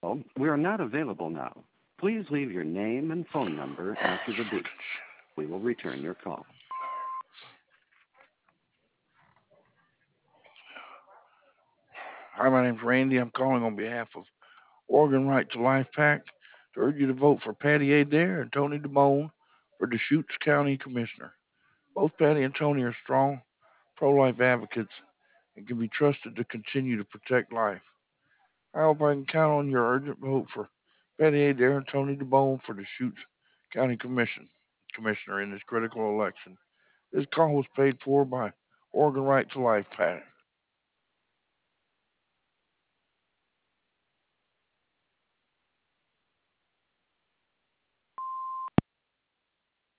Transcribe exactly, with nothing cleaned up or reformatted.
call. We are not available now. Please leave your name and phone number after the beep. We will return your call. Hi, my name's Randy. I'm calling on behalf of Oregon Right to Life PAC to urge you to vote for Patty Adair and Tony DeBone for Deschutes County Commissioner. Both Patty and Tony are strong pro-life advocates and can be trusted to continue to protect life. I hope I can count on your urgent vote for Patty Adair and Tony DeBone for Deschutes County Commission Commissioner in this critical election. This call was paid for by Oregon Right to Life PAC.